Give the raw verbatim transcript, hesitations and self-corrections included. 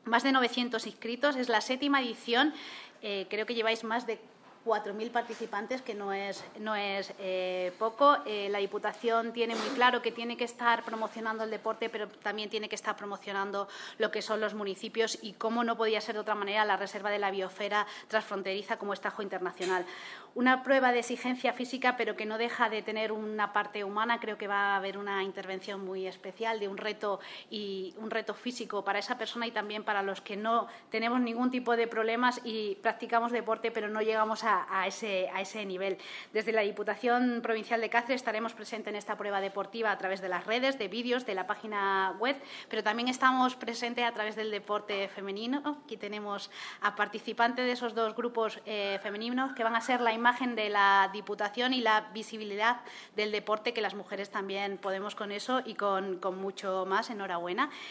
más de novecientos inscritos, es la séptima edición, eh, creo que lleváis más de cuatro mil participantes, que no es, no es eh, poco. Eh, la Diputación tiene muy claro que tiene que estar promocionando el deporte, pero también tiene que estar promocionando lo que son los municipios y, cómo no podía ser de otra manera, la Reserva de la Biosfera transfronteriza como es Tajo Internacional. Una prueba de exigencia física, pero que no deja de tener una parte humana. Creo que va a haber una intervención muy especial de un reto y un reto físico para esa persona y también para los que no tenemos ningún tipo de problemas y practicamos deporte, pero no llegamos a A ese, a ese nivel. Desde la Diputación Provincial de Cáceres estaremos presentes en esta prueba deportiva a través de las redes, de vídeos, de la página web, pero también estamos presentes a través del deporte femenino. Aquí tenemos a participantes de esos dos grupos eh, femeninos que van a ser la imagen de la Diputación y la visibilidad del deporte, que las mujeres también podemos con eso y con, con mucho más. Enhorabuena.